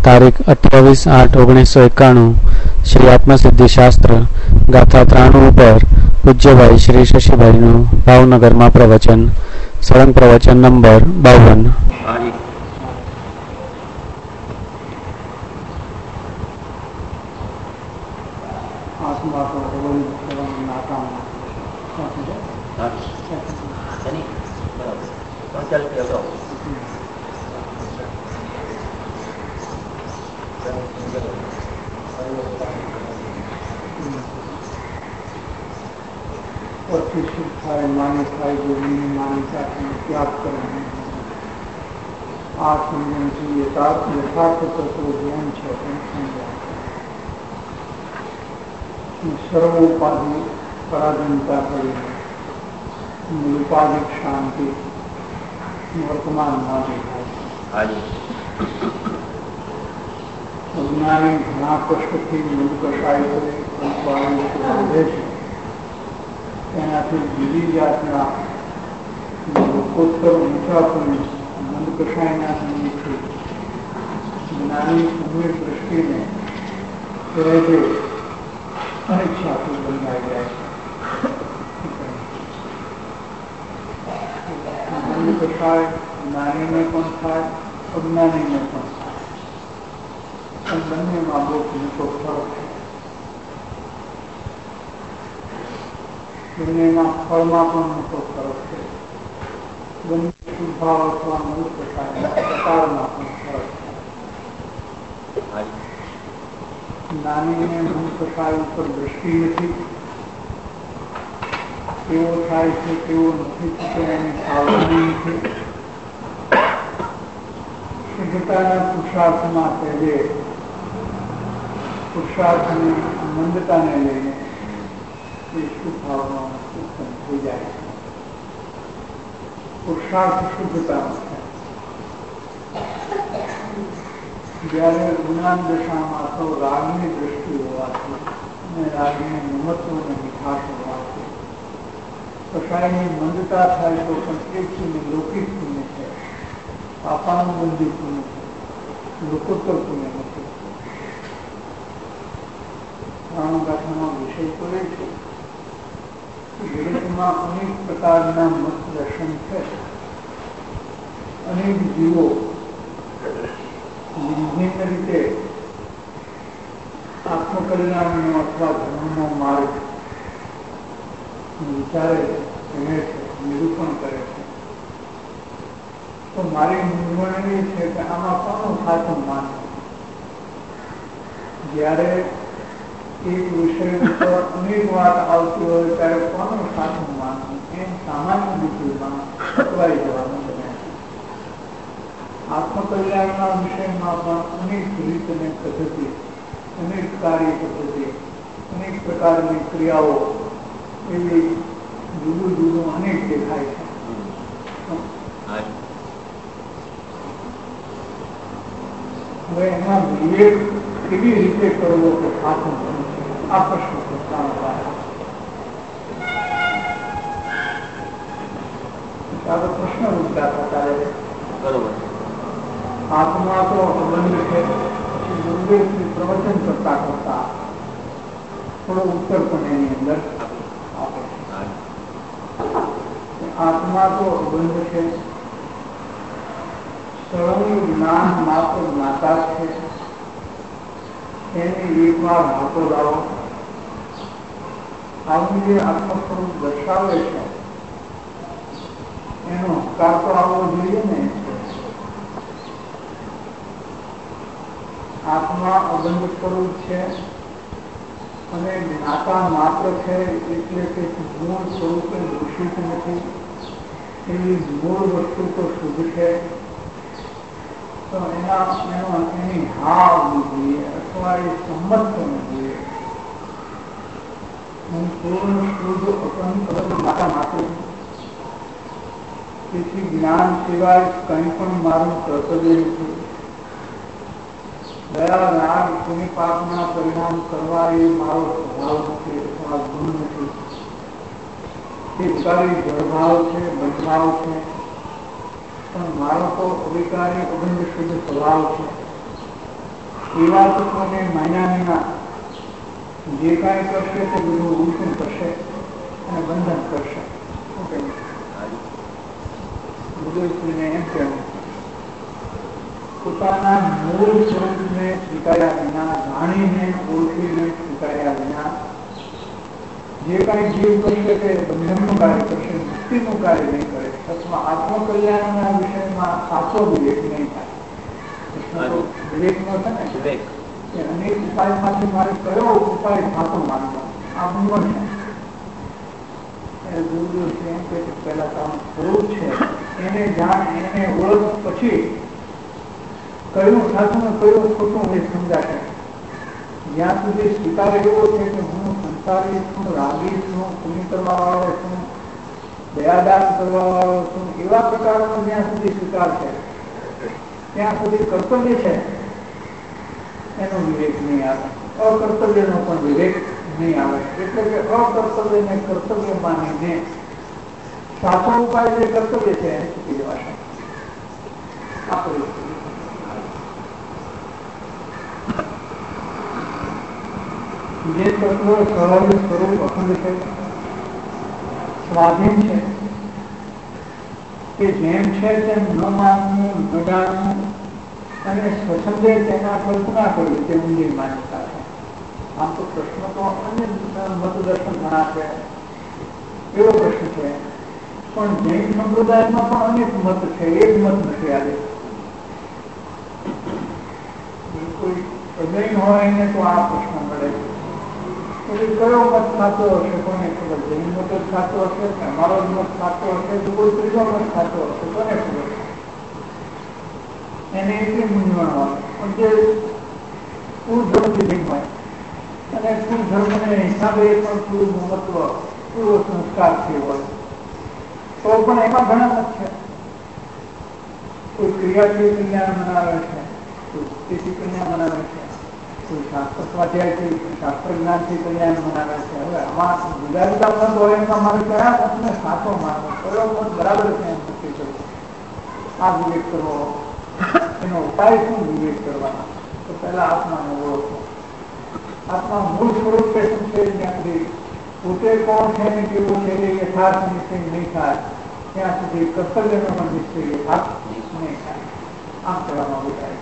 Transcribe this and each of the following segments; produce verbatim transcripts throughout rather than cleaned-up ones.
તારીખ અઠ્યાવીસ આઠ ઓગણીસો એકાણું શ્રી આત્મસિદ્ધિ શાસ્ત્ર ગાથા ત્રાણું ઉપર પૂજ્યભાઈ શ્રી શશીભાઈનું ભાવનગરમાં પ્રવચન. સળંગ પ્રવચન નંબર બાવન. આ સમજણથી યથાર્થ તત્વ ધ્યાન છે સર્વોપાધિ પરાધીનતા કરીને નિરુપાધિક શાંતિ વર્તમાનમાં દેખાય છે. અજ્ઞાની ઘણા કષ્ટથી મૃદકશાય વધે છે. તેનાથી જુદી જાતના લોકોત્તર ઊંચા પણ મંદકશાયના સંગીતથી જ્ઞાની સમ્યક દ્રષ્ટિને સહેજે અનિચ્છાથી બંધાઈ જાય છે. મંદકશાય જ્ઞાનીને પણ થાય, અજ્ઞાનીને પણ થાય, પણ બંનેમાં બહુ મોટો ફરક છે. બંનેના ફળમાં પણ મોટો ફરક છે. બંને શુદ્ધાવ અથવા મનુષ્યશાય પ્રકારમાં પણ ફરક છે. જ્ઞાનીને મનુષ્યશાય ઉપર દ્રષ્ટિ નથી, કેવો થાય છે કેવો નથી થતો એની સાવધાની નથી. શુદ્ધતાના પુરુષાર્થમાં પહેલે પુરુષાર્થની મંદતાને લઈને એ શુદ્ધ ભાવના ઉત્પન્ન થઈ જાય છે. પુરુષાર્થ શુદ્ધતાનો છે. જ્યારે જ્ઞાન દશામાં તો રાગની દ્રષ્ટિ હોવાથી અને રાગની મમત્વ અને મીઠાશ હોવાથી કશાયની મંદતા થાય તો પણ એક પુણ્ય લૌકિક પુણ્ય છે, પાપાનુબંધી પુણ્ય છે, લોકોત્તર પુણ્ય નથી. પ્રાણગાથાનો વિષય તો એ છે જગતમાં અનેક પ્રકારના મત દર્શન છે. અનેક જીવો વિભિન્ન રીતે આત્મકલ્યાણનો અથવા ધર્મનો માર્ગ વિચારે છે, કહે છે, નિરૂપણ કરે છે. તો મારી મૂંઝવણ એ છે કે આમાં કોનું સાચું માનવું? જ્યારે એક વિષય ઉપર અનેક વાત આવતી હોય ત્યારે કોનું સાચું માનવું એમ સામાન્ય બુદ્ધિમાં અટવાઈ જવાનું બને છે. આત્મકલ્યાણના વિષયમાં પણ અનેક રીત અને પદ્ધતિ, અનેક કાર્ય પદ્ધતિ, અનેક પ્રકારની ક્રિયાઓ એવી જુદું જુદું અનેક દેખાય છે. હવે એમાં વિવેક કેવી રીતે કરવો કે સાચું આ પ્રશ્ન પૂછવાનો પ્રશ્ન ઉદ્ગાર થતા રહે. બરોબર. આત્મા તો અબંધ છે. પછી ગુરુદેવથી પ્રવચન કરતા કરતા થોડો ઉત્તર પણ એની અંદર આપે છે. આત્મા તો અબંધ છે. સર્વનું જ્ઞાન માત્ર જ્ઞાતા છે. એની એક વાર હાથો લાવો. આવું જે આત્મ સ્વરૂપ દર્શાવે છે એનો હકાર તો આવવો જોઈએ ને. આત્મા અબંધ સ્વરૂપ છે અને જ્ઞાતા માત્ર છે એટલે કે મૂળ સ્વરૂપે દૂષિત નથી. એની મૂળ વસ્તુ તો શુદ્ધ છે. તો એના એનો એની હા આવવી જોઈએ અથવા એ સંમત થવું જોઈએ. હું પૂર્ણ શુદ્ધ અપંત માતા માત્ર તેથી જ્ઞાન સિવાય કંઈ પણ મારું કર્તવ્ય નથી. દયા રાગ પુણ્ય પાપના પરિણામ કરવા એ મારો સ્વભાવ નથી અથવા ગુણ નથી. એ વિકારી જળભાવ છે, બંધભાવ છે. પણ મારો તો અવિકારી અબંધ શુદ્ધ સ્વભાવ છે. એવા તત્વોને માન્યા જે કાંઈ કરશે તે બધું ઉલ્ટું કરશે અને બંધન કરશે. ગુરુશ્રીને એમ કહેવું, પોતાના મૂળ સ્વરૂપને સ્વીકાર્યા વિના, જાણીને ઓળખીને સ્વીકાર્યા વિના જે કાંઈ જીવ કરશે તે બંધનનું કાર્ય કરશે, મુક્તિનું કાર્ય નહીં કરે. અથવા આત્મકલ્યાણના વિષયમાં સાચો વિવેક નહીં થાય. વિવેક નો છે ને, વિવેક અનેક ઉપાયમાંથી મારે કયો ઉપાય સાચો માનવો, આ મૂંઝવણ છે. ગુરુદેવ એમ કહે છે પહેલા તારું સ્વરૂપ છે એને જાણ, એને ઓળખ, પછી કયું સાચું ને કયું ખોટું એ સમજાશે. જ્યાં સુધી સ્વીકાર એવો છે કે હું સંસારી છું, રાગી છું, પુણ્ય કરવા વાળો છું, દયાદાન કરવા વાળો છું, એવા પ્રકારનો જ્યાં સુધી સ્વીકાર છે ત્યાં સુધી કર્તવ્ય છે એનો વિવેક નહીં આવે, અકર્તવ્યનો પણ વિવેક નહીં આવે. એટલે કે અકર્તવ્યને કર્તવ્ય માનીને સાચો ઉપાય જે કર્તવ્ય છે એને ચૂકી જવાશે. આ પરિસ્થિતિ જે તત્વ સહજ સ્વરૂપ અખંડ છે, સ્વાધીન છે, કે જેમ છે તેમ ન માનવું, ન જાણવું અને સ્વચ્છંદે તેના કલ્પના કરવી તે ઊંડી માન્યતા છે. આમ તો પ્રશ્ન તો અન્ય મતદર્શન ઘણા છે, એવો પ્રશ્ન છે, પણ જૈન સંપ્રદાયમાં પણ અનેક મત છે, એક મત નથી આવે. કોઈ અજૈન હોય એને તો આ પ્રશ્ન મળે છે કયો મત સાચો હશે, કોને ખબર. જૈન મત જ સાચો હશે, અમારો જ મત સાચો હશે, તો કોઈ ત્રીજો મત સાચો હશે, કોને ખબર. એને એટલી મૂંઝવણ હોય. પણ જે પૂર્વ ધર્મથી હોય અને પૂર્વ ધર્મને હિસાબે પણ પૂરું મહત્વ, પૂર્વ સંસ્કાર થયો હોય તો પણ એમાં ઘણા મત છે. કોઈ ક્રિયાથી કલ્યાણ મનાવે છે, કોઈ સ્થિતિ કલ્યાણ મનાવે છે, કોઈ શાસ્ત્ર સ્વાધ્યાયથી, શાસ્ત્ર જ્ઞાનથી કલ્યાણ મનાવે છે. હવે આમાં જુદા જુદા મત હોય એમાં મારે કયા મતને સાચો માનવો, કયો મત બરાબર છે એમ નક્કી કરવું, આ વિવેક કરવો. એનો ઉપાય શું વિવેક કરવાનો? તો પહેલા આત્માને ઓળખો. આત્મા મૂળ સ્વરૂપે શું છે ત્યાં સુધી પોતે કોણ છે ને કેવું છે એ યથાર્થ નિશ્ચય નહીં થાય ત્યાં સુધી કર્તવ્યનો પણ નિશ્ચય યથાર્થ નહીં થાય. આમ કહેવામાં બોલાય.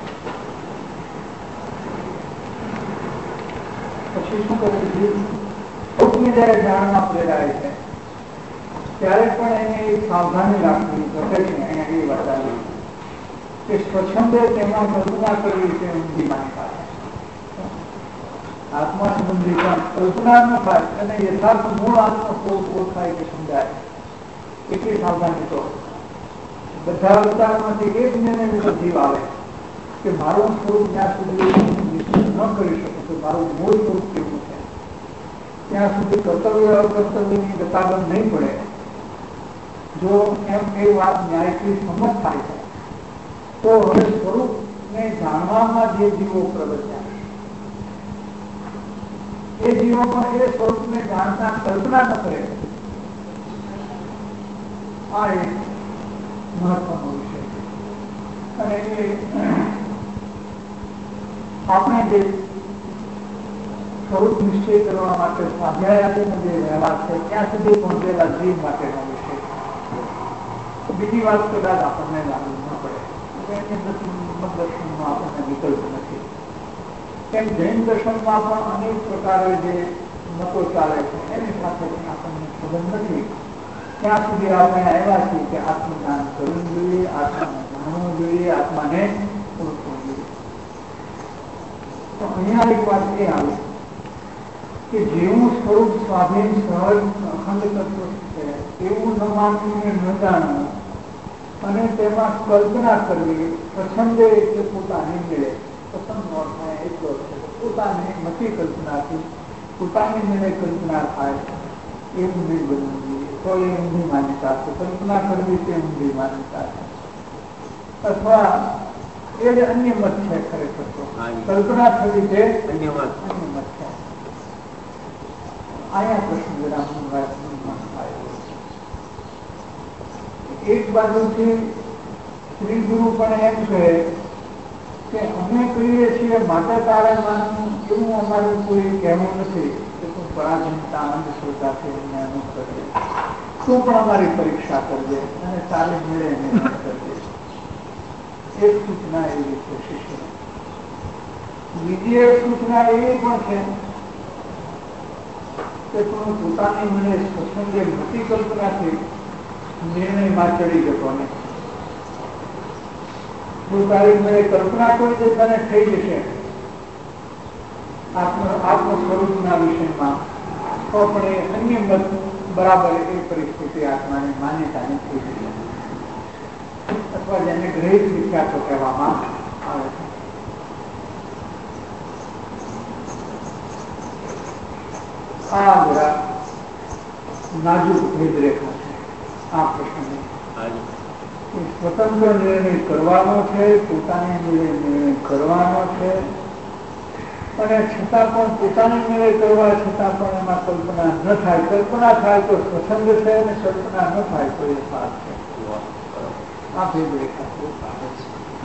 પછી શું કરે છે? સૌને જયારે જાણવા પ્રેરાય છે ત્યારે પણ એને એક સાવધાની રાખવી ઘટે છે. અહીંયા એ વાત આવી કે સ્વચ્છંદે તેમાં કલ્પના કરવી તે ઊંધી માન્યતા છે. આત્મા સંબંધી પણ કલ્પના ન થાય અને યથાર્થ મૂળ આત્મ સ્વરૂપ ઓળખાય કે સમજાય એટલી સાવધાની તો બધા અવતારમાંથી એક નિર્ણય જીવ આવે કે મારું સ્વરૂપ જ્યાં સુધી નિશ્ચિત ન કરી શકું તો મારું મૂળ સ્વરૂપ કેવું છે ત્યાં સુધી કર્તવ્ય અકર્તવ્યની ગતાગત નહીં પડે. જો એમ એ વાત ન્યાયથી સંમત થાય છે તો હવે સ્વરૂપને જાણવામાં જે જીવો પ્રગટ્યા એ જીવો પણ એ સ્વરૂપને જાણતા કલ્પના ન કરે. આ એક મહત્વનો વિષય છે. અને એ આપણે જે સ્વરૂપ નિશ્ચય કરવા માટે સ્વાધ્યાયનો જે વ્યવહાર છે ત્યાં સુધી પહોંચેલા જીવ માટેનો વિષય છે. બીજી વાત કદાચ આપણને લાગુ ન પડે, દર્શનમાં આપણને વિકલ્પ નથી. તેમ જૈન દર્શનમાં પણ અનેક પ્રકારે જે મતો ચાલે છે એની સાથે આપણને સંબંધ નથી. ત્યાં સુધી આપણે આવ્યા છીએ કે આત્મજ્ઞાન કરવું જોઈએ, આત્માને જાણવું જોઈએ, આત્માને ઓળખવું જોઈએ. તો અહીંયા એક વાત એ આવે કે જેવું સ્વરૂપ સ્વાધીન સહજ અખંડ તત્વ છે એવું ન માનવું ને ન જાણવું અને તેમાં કલ્પના કરવી પસંદે એટલે પોતાની મળે. પસંદ નો થાય એટલો છે પોતાની મતી કલ્પનાથી પોતાની મળે કલ્પના થાય એવું નહીં બનવું જોઈએ. તો એ ઊંધી માન્યતા છે. કલ્પના કરવી તે ઊંધી માન્યતા છે. અથવા એ જ અન્ય મત છે. ખરેખર તો કલ્પના થવી તે અન્ય મત અન્ય મત છે. આયા પ્રશ્ન વિરામ એક બાજુથી શ્રી ગુરુ પણ એમ કહે કે અમે કહીએ છીએ માટે તારે માનવું એવું અમારું કોઈ કહેવું નથી કે તું પરાધીનતા અંધશ્રદ્ધા છે એને અનુસરે, તું પણ અમારી પરીક્ષા કરજે અને તારી મળે એને કરજે. એક સૂચના એવી છે શિષ્ય. બીજી એક સૂચના એવી પણ છે કે તું પોતાની મને સત્સંગે મોટી કલ્પનાથી નિર્ણયમાં ચડી જતો નહીં. તું તારી મને કલ્પના કોઈ જે તને થઈ જશે આત્મ આત્મ સ્વરૂપના વિષયમાં, તો પણ એ અન્ય મત બરાબર એ પરિસ્થિતિ આત્માની માન્યતાની થઈ જશે, અથવા જેને ગ્રહિત વિખ્યાતો કહેવામાં આવે છે. આ જરા નાજુક ભેદરેખા છે આ પ્રશ્નની. સ્વતંત્ર નિર્ણય કરવાનો છે, પોતાને નિર્ણય કરવાનો છે, અને છતાં પણ પોતાને નિર્ણય કરવા છતાં પણ એમાં કલ્પના ન થાય. કલ્પના થાય તો સ્વસંગ છે અને કલ્પના ન થાય તો એ સાર છે. આ ભેદરેખા બહુ સારો છે.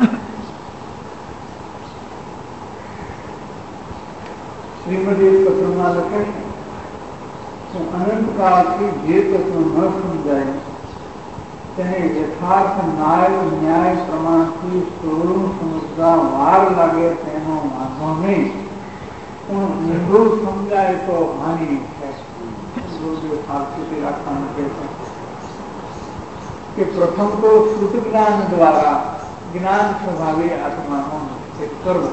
શ્રીમદી પત્રમાં લખે છે કે અનંતકાળથી જે તત્વ ન સમજાય તેને યથાર્થ ન્યાય ન્યાય પ્રમાણથી થોડું સમજવા વાર લાગે તેનો વાંધો નહીં, પણ ઊંધું સમજાય તો હાનિ છે. સાવચેતી રાખવાનું કહે છે કે પ્રથમ તો શ્રુત જ્ઞાન દ્વારા જ્ઞાન સ્વભાવે આત્માનો નિશ્ચય કરવો.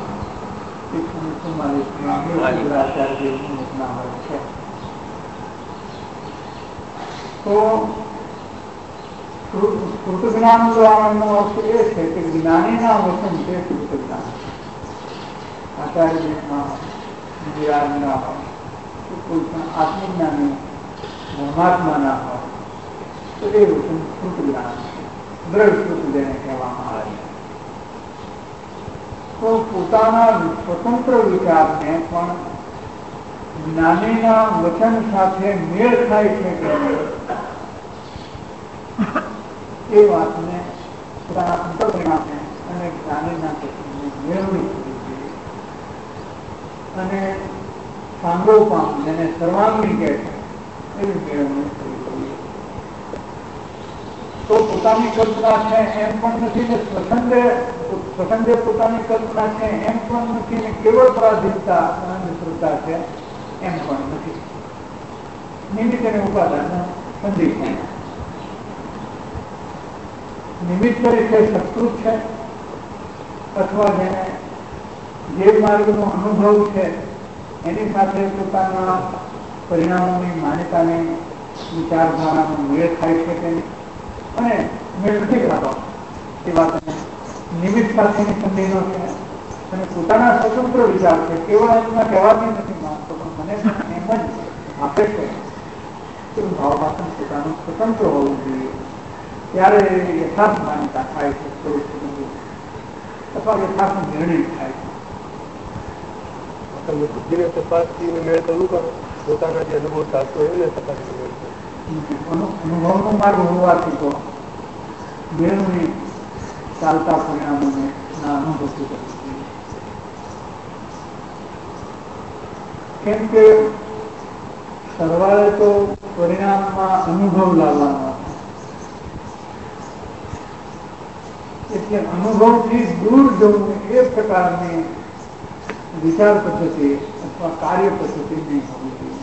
તો શ્રુત જ્ઞાન દ્વારાનો અર્થ એ છે કે જ્ઞાનીના વચન છે શ્રુત જ્ઞાન. આચાર્યના વિરાજના હોય, કોઈ પણ આત્મજ્ઞાની પરમાત્માના હોય તો એ વચન શ્રુત જ્ઞાન છે, દ્રઢ શ્રુત જેને કહેવામાં આવે. તો પોતાના સ્વતંત્ર વિચારને પણ જ્ઞાનીના વચન સાથે મેળ થાય છે કે એ વાતને પોતાના અંતરપરિણામને અને જ્ઞાનીના વચનને મેળવી કરવી જોઈએ. અને સાંગોપાંગ જેને સર્વાંગી કહે છે એવી મેળવણી કરવી જોઈએ. તો પોતાની કલ્પના છે એમ પણ નથી ને સ્વસંગે સ્વસંગે પોતાની કલ્પના છે એમ પણ નથી ને કેવળ પરાધીનતા અંધશ્રદ્ધા છે એમ પણ નથી. નિમિત્ત અને ઉપાદાન સંધિ છે. નિમિત્ત તરીકે સત્કૃત છે અથવા જેને જે માર્ગનો અનુભવ છે એની સાથે પોતાના પરિણામોની માન્યતાની વિચારધારાનો મેળ થાય છે કે અને મેળ નથી કરતો એ વાત નિમિત્ત સાથેની સંધિનો છે અને પોતાના સ્વતંત્ર વિચાર છે. કેવળ એમના કહેવાની નથી માનતો પણ મને એમ જ આપે છે કે ભાવભાષણ પોતાનું સ્વતંત્ર હોવું જોઈએ. ત્યારે યથાર્થ માન્યતા થાય છે સ્વરૂપ અથવા યથાર્થ નિર્ણય થાય છે. બુદ્ધિને તપાસથી મેળ કરવું કરો પોતાના જે અનુભવ થતો એને તપાસી અનુભવનો માર્ગ હોવાથી તો મેળવણી ચાલતા પરિણામોને ના અનુભવથી કરવું જોઈએ. કેમ કે સરવાળે તો પરિણામમાં અનુભવ લાવવાનો એટલે અનુભવથી દૂર જવું એ પ્રકારની વિચાર પદ્ધતિ અથવા કાર્ય પદ્ધતિ નહીં હોવી જોઈએ.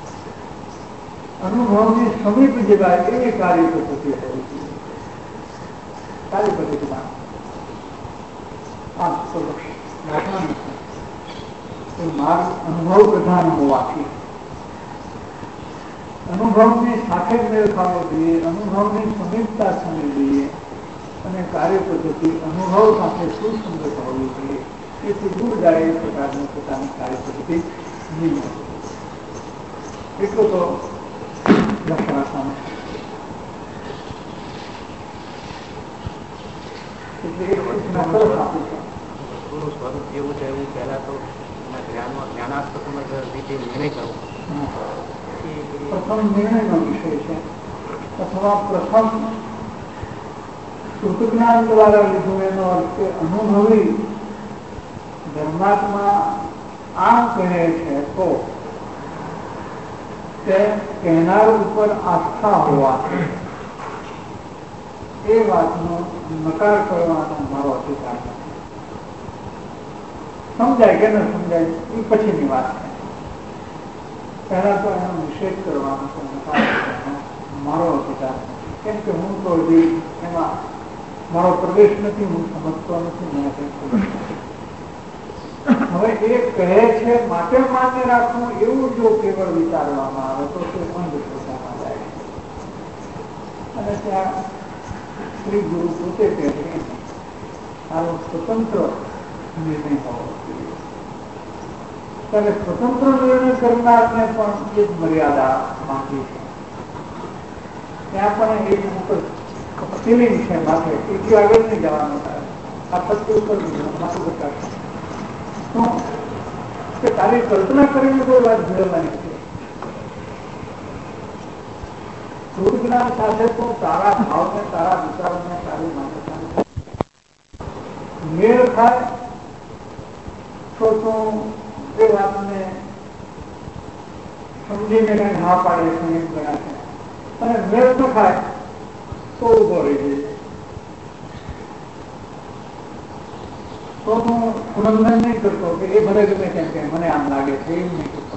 અનુભવની સમીપ જવાય એવી કાર્ય પદ્ધતિ હોવી જોઈએ. કાર્ય પદ્ધતિમાં આ તો રાખવાનું છે માર્ગ અનુભવ પ્રધાન હોવાથી અનુભવની સાથે જ મેળ ખાવો જોઈએ, અનુભવની સમીપતા થવી જોઈએ અને કાર્ય પદ્ધતિ અનુભવ સાથે સુસંગત હોવી જોઈએ. એથી દૂર જાય એ પ્રકારની પોતાની કાર્ય પદ્ધતિ નહીં હોય. એટલું તો લક્ષ્ય રાખવાનું છે. એટલે એક સૂચના તરફ આપું છું. ગુરુ સ્વરૂપ જેવું છે એવું પહેલા તો જ્ઞાનાત્મક રીતે નિર્ણય કરવો પ્રથમ નિર્ણયનો વિષય છે અથવા પ્રથમ શ્રુતજ્ઞાન દ્વારા લીધું એનો અર્થ કે અનુભવી ધર્માત્મા આમ કહે છે તો તે કહેનાર ઉપર આસ્થા હોવાથી એ વાતનો નકાર કરવાનો મારો અધિકાર નથી. સમજાય કે ન સમજાય એ પછીની વાત છે. પહેલા તો એનો નિષેધ કરવાનો છે, નકાર કરવાનો મારો અધિકાર નથી. કેમ કે હું તો હજી એમાં મારો પ્રવેશ નથી, હું સમજતો નથી, મને કંઈ ખબર નથી. હવે એ કહે છે માટે માન્ય રાખવું એવું જો કેવળ વિચારવામાં આવે તો તે અંધશ્રદ્ધામાં જાય. અને ત્યાં શ્રી ગુરુ પોતે કહે છે આનો સ્વતંત્ર નિર્ણય હોવો જોઈએ. ત્યારે સ્વતંત્ર નિર્ણય કરનારને પણ એક મર્યાદા માંગી છે. ત્યાં પણ એક સીલિંગ છે માથે, એટલી આગળ નહીં જવાનું થાય. આ પત્તી ઉપર માથું બતાવશે શું કે તારી કલ્પના કરીને કોઈ વાત ભેળવવાની છે. શુદ્ધ જ્ઞાન સાથે તો તારા ભાવને, તારા વિચારોને, તારી માન્યતાને મેળ થાય તો તું એ વાતને સમજીને કઈ હા પાડે છે એમ ગણાશે. અને મેળ ન થાય તો ઉભો રહી જાય. તો હું ઉલ્લંઘન નહીં કરતો કે એ ભલે ગમે તેમ કે મને આમ લાગે છે, એમ નહીં કરતો.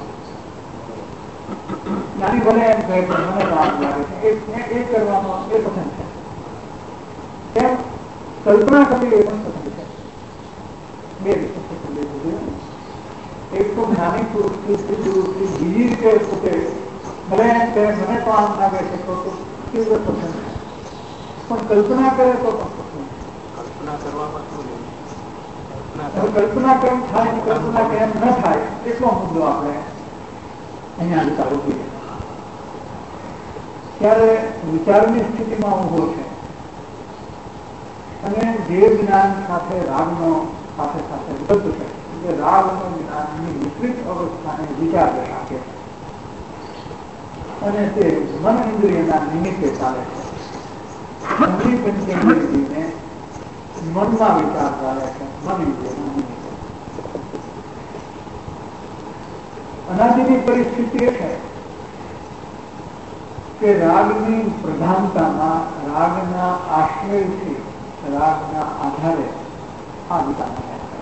નાની ભલે એમ કહે છે મને તો આમ લાગે છે, એ કરવામાં એ પસંદ છે. કેમ કલ્પના કરવી એ પણ પસંદ છે. બે રીતે એક તો જ્ઞાની પુરુષથી સ્ત્રી પુરુષથી બીજી રીતે પોતે ભલે એમ કહે મને તો આમ લાગે છે તો તીવ્ર પસંદ છે, પણ કલ્પના કરે તો પણ પસંદ. કલ્પના કરવામાં શું નહીં, કલ્પના કેમ થાય, કલ્પના કેમ ન થાય એટલો મુદ્દો આપણે અહીંયા વિચારવો જોઈએ. ત્યારે વિચારની સ્થિતિમાં ઉભો છે અને જે જ્ઞાન સાથે રાગનો સાથે સાથે બદ્ધ છે, જે રાગનો જ્ઞાનની વિપરીત અવસ્થાને વિચાર રાખે છે અને તે મન ઇન્દ્રિયના નિમિત્તે ચાલે છે. મનની પંચેન્દ્રિયને મનમાં વિચાર ચાલે છે, મન ઇન્દ્રિયના નિમિત્તે. અનાદિની પરિસ્થિતિ એ છે કે રાગની પ્રધાનતામાં રાગના આશ્રયથી, રાગના આધારે આ વિચાર થાય છે.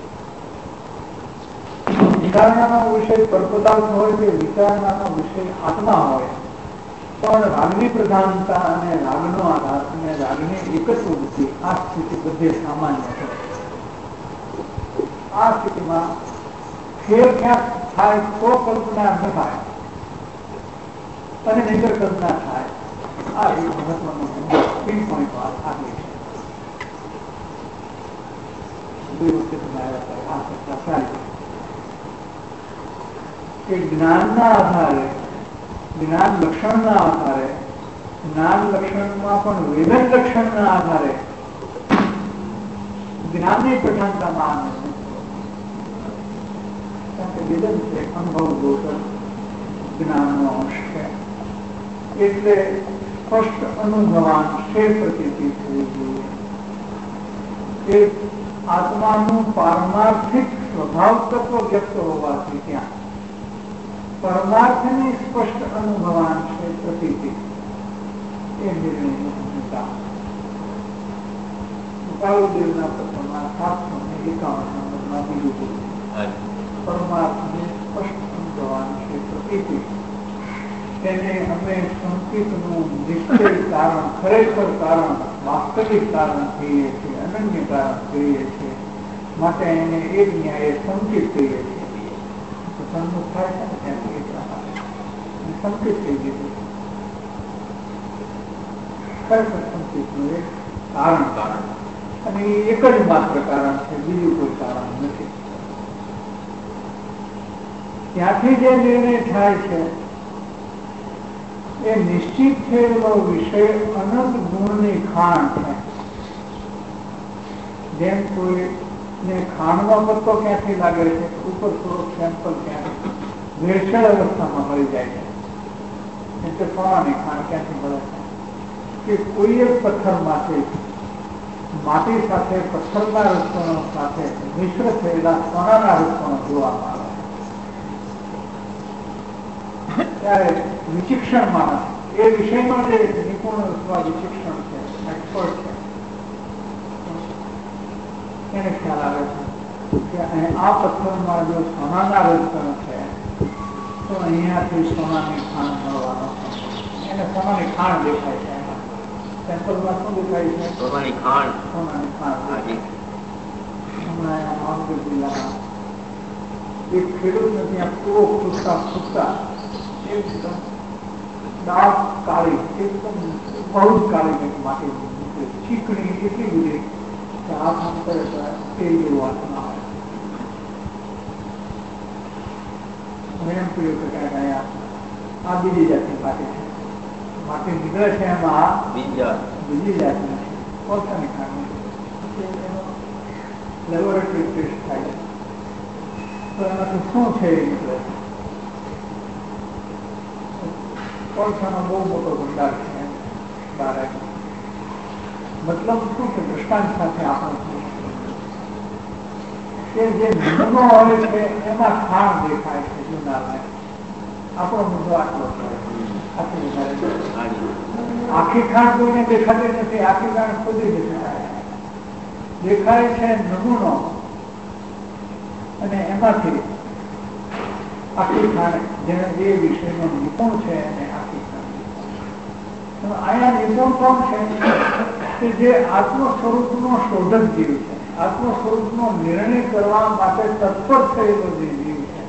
વિચારણાનો વિષય પરપદાર્થ હોય કે વિચારણાનો વિષય આત્મા હોય, પણ રાગની પ્રધાનતા અને રાગનો આધાર અને રાગની એકત્વ બુદ્ધિ આ સ્થિતિ બધે સામાન્ય છે. આ સ્થિતિમાં ફેર ક્યાંક થાય તો કલ્પના ન થાય અને નહીતર કલ્પના થાય. આ એક મહત્વનો મુદ્દો પિન પોઈન્ટ વાત આપી છે. બે વખતે તમારા આ ચર્ચા ચાલી કે જ્ઞાનના આધારે, જ્ઞાન લક્ષણના આધારે, જ્ઞાન લક્ષણમાં પણ વેદન લક્ષણના આધારે જ્ઞાનની પ્રધાનતામાં વેદન છે અનુભવ ગોચર જ્ઞાનનો અંશ છે. એટલે સ્પષ્ટ અનુભવાન છે પ્રતીતિ થવી જોઈએ. એ આત્માનું પારમાર્થિક સ્વભાવ તત્વ વ્યક્ત હોવાથી ત્યાં પરમાર્થની સ્પષ્ટ અનુભવાન છે પ્રતીતિ એ નિર્ણયની ભૂમિકા કાળુદેવના પત્રમાં સાતસો ને એકાવન નંબરમાં બીજું બોલું પરમાર્થની સ્પષ્ટ અનુભવાન છે પ્રતીતિ. તેને અમે સંકેતનું નિશ્ચય કારણ, ખરેખર કારણ, વાસ્તવિક કારણ કહીએ છીએ, અનન્ય કારણ કહીએ છીએ. માટે એને એક ન્યાય સંકેત કહીએ છીએ. સન્મુખ થાય છે ને ત્યાંથી એક સંકેત કહી દીધું. ખરેખર સંકેતનું એક કારણ કારણ અને એ એક જ માત્ર કારણ છે, બીજું કોઈ કારણ નથી. ત્યાંથી જે નિર્ણય થાય છે એ નિશ્ચિત થયેલો વિષય અનંત ગુણની ખાણ છે. જેમ કોઈને ખાણમાં પત્તો ક્યાંથી લાગે છે, ઉપર થોડોક સેમ્પલ ક્યાંથી ભેળસેળ અવસ્થામાં મળી જાય છે. એટલે સોનાની ખાણ ક્યાંથી મળે છે કે કોઈ એક પથ્થરમાંથી માટી સાથે પથ્થરના રજકણો સાથે મિશ્ર થયેલા સોનાના રજકણો જોવામાં આવે ત્યારે વિચિક્ષણ માણસ એ વિષયનો જે નિપુણ અથવા વિચિક્ષણ છે, એક્સપર્ટ છે, એને ખ્યાલ આવે છે કે આ પથ્થરમાં જો સોનાના રજકણો છે તો અહીંયાથી સોનાની ખાણ મળવાનો એને સોનાની ખાણ દેખાય છે. સેમ્પલમાં શું દેખાય છે? સોનાની ખાણ. સોનાની ખાણ. હમણાં ભાવનગર જિલ્લામાં એક ખેડૂતને ત્યાં કૂવો ખૂટતા ખૂટતા એકદમ ડાર્ક કાળી, એકદમ બહુ જ કાળી માટી ચીકણી એટલી બધી કે હાથ આમ કરે તો તેલ જેવું હાથમાં આવે. એમ કહ્યું કે કાંઈ આ બીજી જાતની માટી છે, માટી નીકળે છે એમાં બીજી જાતની છે, કોલસાની ખાંડ. એનો લેબોરેટરી ટેસ્ટ થાય તો એમાંથી શું છે એ નીકળે છે. કોલસાનો બહુ મોટો ભંડાર છે બહાર. મતલબ શું છે? દ્રષ્ટાંત સાથે આપણે કે જે નમૂનો હોય છે એમાં ખાણ દેખાય છે જૂનાને. આપણો મુદ્દો આટલો છે. આખી ખાંડ કોઈને દેખાતી નથી, આખી ખાંડ ખોદી દેખાય દેખાય છે નમૂનો, અને એમાંથી આખી ખાંડ જેને જે વિષયનો નિપુણ છે એને આખી ખાંડ. અહીંયા નિપુણ કોણ છે કે જે આત્મ સ્વરૂપનો શોધક જીવ છે, આત્મ સ્વરૂપનો નિર્ણય કરવા માટે તત્પર થયેલો જે જીવ છે,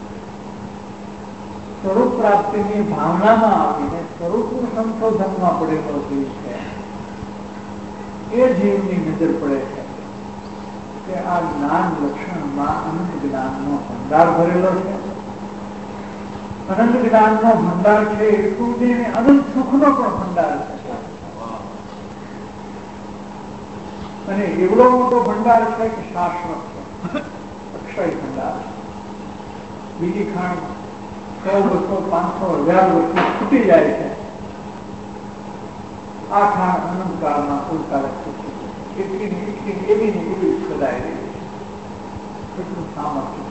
સ્વરૂપ પ્રાપ્તિની ભાવનામાં આવીને સ્વરૂપનું સંશોધનમાં પડેલો જીવ છે, એ જીવની નજર પડે છે કે આ જ્ઞાન લક્ષણમાં અનંત જ્ઞાનનો ભંડાર ભરેલો છે. અનંત જ્ઞાનનો ભંડાર છે એટલું જ અનંત સુખનો પણ ભંડાર છે. અને એવડો મોટો ભંડાર છે કે શાશ્વત છે, અક્ષય ભંડાર. બીજી ખાંડ સો બસો પાંચસો હજાર વર્ષ છૂટી જાય છે, આ ખાંડ અનંત કાળમાં કોઈ કાળે છૂટી એટલી ને એટલી એવી ને એવી સદાય રહી છે. એટલું સામર્થ્ય.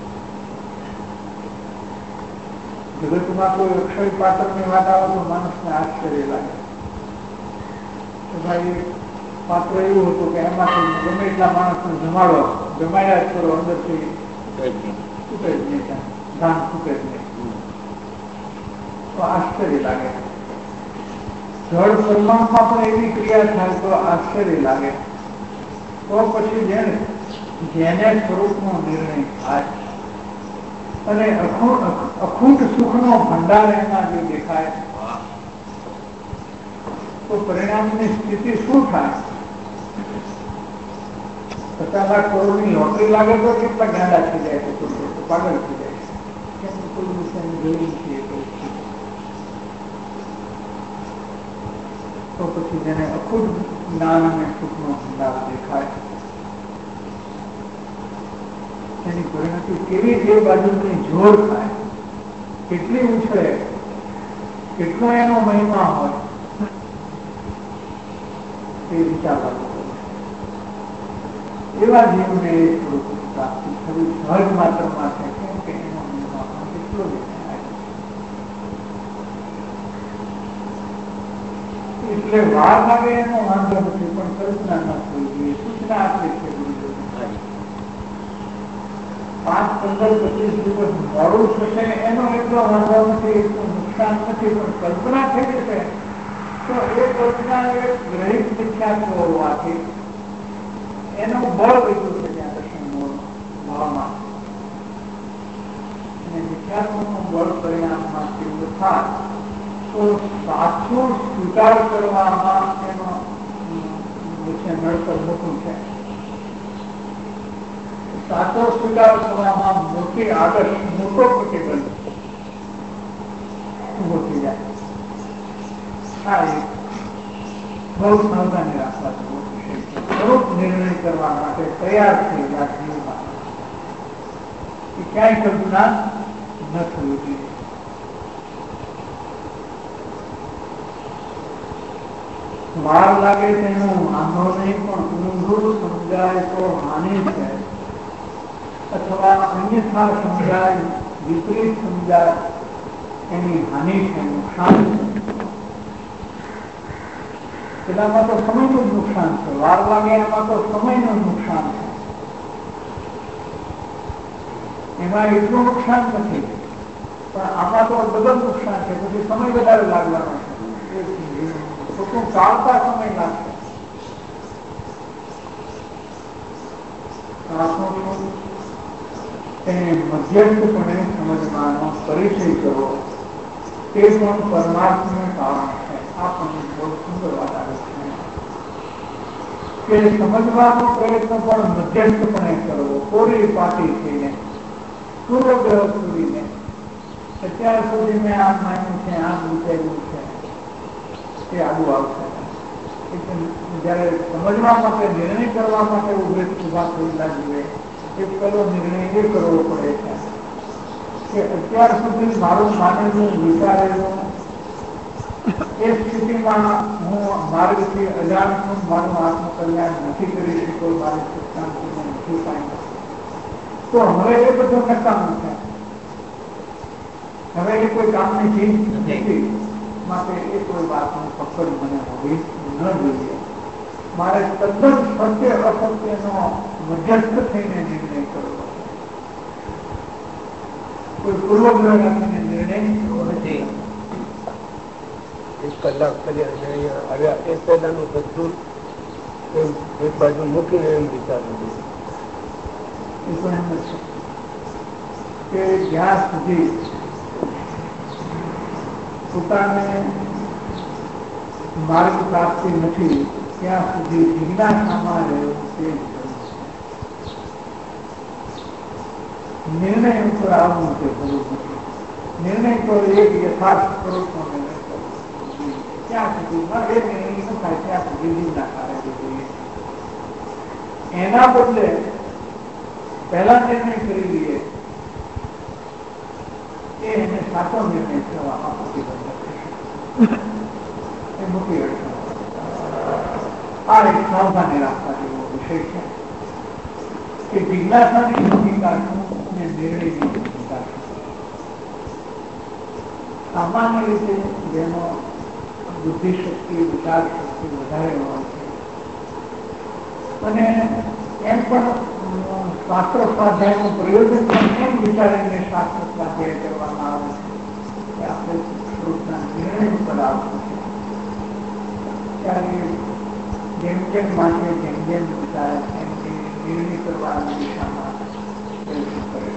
જગતમાં કોઈ અક્ષય પાત્રની વાત આવે તો માણસને આશ્ચર્ય લાગે કે ભાઈ પાત્ર એવું હતું કે એમાંથી ગમે એટલા માણસને જમાડો, જમાડ્યા જ કરો, અંદરથી છૂટે જ નહીં, ધાન છૂટે જ નહીં. તો આશ્ચર્ય લાગે. જળ પરમાણુમાં પણ એવી ક્રિયા થાય તો આશ્ચર્ય લાગે. તો પછી જેને જેને સ્વરૂપનો નિર્ણય થાય અને અખૂટ સુખનો ભંડાર એમાં જો દેખાય તો પરિણામની સ્થિતિ શું થાય? પચાસ લાખ કરોડની લોટરી લાગે તો કેટલા ગાંડા થઈ જાય, પાગલ થઈ જાય. કેમ કોઈ વિષયની જોઈ છીએ તો પછી જેને અખૂટ જ્ઞાન અને સુખનો ભંડાર દેખાય એની પરિણતિ કેવી જે બાજુની જોર થાય, કેટલી ઉછળે, કેટલો એનો મહિમા હોય તે વિચારવાનું. એવા જીવને થોડું પ્રાપ્તિ થવી સહજ માત્રમાં છે, કેમ કે એનો મહિમા કેટલો દેખાય. એટલે વાર લાગે એનો વાંધો નથી, પણ કલ્પના ન થવી જોઈએ. સૂચના આપી છે પાંચ પંદર પચીસ દિવસ મોડું થશે એનો એટલો વાંધો નથી, એટલું નુકસાન નથી, પણ કલ્પના થઈ જશે તો એ કલ્પના એક ગ્રહિત મિથ્યાત્વ હોવાથી એનું બળ વધ્યું છે ત્યાં દર્શન ભાવમાં. અને મિથ્યાત્વનું બળ પરિણામમાં તીવ્ર થાય તો સાચો સ્વીકાર કરવામાં એનો નડતર મોટું છે. સાચો સ્વીકાર કરવામાં મોટી આદર્શ મોટો પ્રતિબંધ ઉભો થઈ જાય. આ એક બહુ સાવધાની રાખવા જેવો વિષય છે. સ્વરૂપ નિર્ણય કરવા માટે તૈયાર થઈ ગયા જીવમાં એ ક્યાંય કલ્પના ન થવી જોઈએ. વાર લાગે તેનું વાંધો નહીં, પણ ઊંધું સમજાય તો હાનિ છે, અથવા અન્યથા સમજાય, વિપરીત સમજાય એની હાનિ છે, નુકસાન છે. પેલામાં તો સમયનું જ નુકસાન છે, વાર લાગે એમાં તો સમયનું નુકસાન છે, એમાં એટલું નુકસાન નથી. પણ આમાં તો ડબલ નુકસાન છે, પછી સમય વધારે લાગવાનો છે, ખોટું ચાલતા સમય લાગશે. એને મધ્યસ્થપણે સમજવાનો પરિચય કરવો તે પણ પરમાર્થનું કારણ છે. આ પણ બહુ સુંદર વાત આવે છે કે સમજવાનો પ્રયત્ન પણ મધ્યસ્થપણે કરવો, કોરી પાટી થઈને, પૂર્વગ્રહ છોડીને. અત્યાર સુધી મેં આમ માન્યું છે, આમ વિચાર્યું છે, તે આવું આવશે. જયારે સમજવા માટે, નિર્ણય કરવા માટે ઉભે ઉભા થયેલા જોઈએ, એક પેલો નિર્ણય એ કરવો પડે છે કે અત્યાર સુધી મારું માનેલું, વિચારેલું, એ સ્થિતિમાં હું માર્ગથી અજાણ છું, મારું આત્મકલ્યાણ નથી કરી શકતો, મારી સિદ્ધાંતને નથી પામ્યો. તો હવે એ બધું નકામું છે, હવે એ કોઈ કામની ચીજ નથી. માટે એ કોઈ વાતનું પકડ મને હોવી ન જોઈએ. મારે તદ્દન સત્ય અસત્યનો મધ્યસ્થ થઈને નિર્ણય કરવો, કોઈ પૂર્વગ્રહ રાખીને નિર્ણય નથી. એક કલાક કર્યા અહીંયા આવ્યા એ પહેલાનું બધું એક બાજુ મૂકીને એમ વિચારવું એ પણ એમ છે કે જ્યાં સુધી પોતાને માર્ગ પ્રાપ્તિ નથી ત્યાં સુધી જિજ્ઞાસામાં રહેવું તે નિર્ણય ઉપર આવવું તે ભલું નથી. નિર્ણય તો એક યથાર્થ સ્વરૂપનો નિર્ણય કરવો, ત્યાં સુધી એ નિર્ણય ન થાય ત્યાં સુધી જિજ્ઞાસા રહેવી જોઈએ. એના બદલે પહેલા નિર્ણય કરી લઈએ એ એને સાચો નિર્ણય કરવામાં પ્રતિબંધક એ મોટી અડચણ. આ એક સાવધાની રાખવા જેવો વિષય છે કે જિજ્ઞાસાની ભૂમિકા શું અને નિર્ણયની ભૂમિકા શું. સામાન્ય રીતે જેનો બુદ્ધિશક્તિ, વિચાર શક્તિ વધારે હોય છે અને એમ પણ શાસ્ત્ર સ્વાધ્યાયનું પ્રયોજન પણ એમ વિચારીને શાસ્ત્ર સ્વાધ્યાય કરવામાં આવે છે કે આપણે સ્વરૂપના નિર્ણય ઉપર આવવું છે. ત્યારે જેમ જેમ માટે જેમ જેમ વિચારે એમ નિર્ણય કરવાની દિશામાં પ્રયત્ન કરે